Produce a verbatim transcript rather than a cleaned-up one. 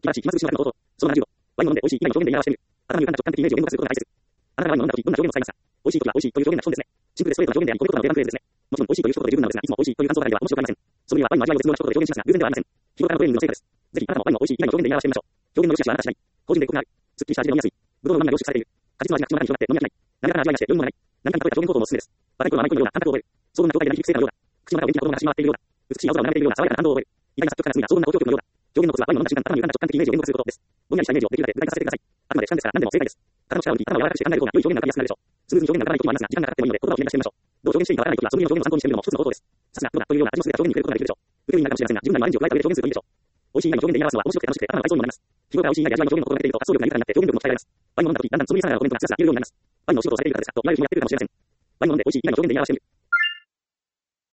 晴らしい、気まずしのあるのこと。そのななじゅうご。ワインを飲んで美味しい以外の表現で言い表してみる。頭に浮かんだ直感的イメージを言語化することが大切。あなたがワインを飲んだ時、どんな表現を使いますか？美味しい時は美味しいという表現が基本ですね。シンプルでストレートな表現であり、これこそがの定番フレーズですね。もちろん美味しいという一言で十分なのですが、いつも美味しいという感想からでは面白くありません。その意味はワインの味わいを絶妙な一言で表現しますが、偶然ではありません。日頃からのトレーニングの成果です。ぜひ、あなたもワインを美味しい以外の表現で言い表してみましょう。表現の良し悪しはあなた次第。個人でコクがある。すっきりした味で飲みやすい。ブドウの旨味が凝縮されている。果実の味が口の中に広がって飲み飽きない。滑らかな味わいがして、量もない。何かに例えた表現方法もおすすめです。若い頃は甘い恋のような感覚を覚える。荘厳な状態で泣き癖があるようだ。口の中を元気な子供が走り回っているようだ。美しい青空を眺めているような爽やかな感動を覚える。偉大な作曲家が紡いだ壮大な交響曲のようだ。表現のコツはワインを飲んだ瞬間、頭に浮かんだ直感的イメージを言語化することです。ぼんやりしたイメージをできるだけ具体化させてください。あくまで主観ですから何でも正解です。肩の力を抜き、頭を柔らかくして考える方が良い表現が浮かびやすくなるでしょう。スムーズに表現が浮かばない時もありますが、時間がかかってもいいので、言葉を決め出してみましょう。どう表現していいかわからない時は、その意味の表現を参考にしてみるのも一つの方法です。さすが、どうだというような味のすべてが表現に触れることができるでしょう。受け身になるかもしれませんが、自分なりのアレンジを加えた上で表現するといいでしょう。美味しい以外の表現で言い表すのは面白くて楽しくて頭の体操にもなります。日頃から美味しい以外で味わいの表現を心がけていると発想力が豊かになって表現力も鍛えられます。ワインを飲んだ時、だんだんその意味さらなるコメントがスラスラ言えるようになります。ワインのお仕事をされている方ですと、いわゆる翻訳っているかもしれません。ワインを飲んで美味しい以外の表現で言い表してみる。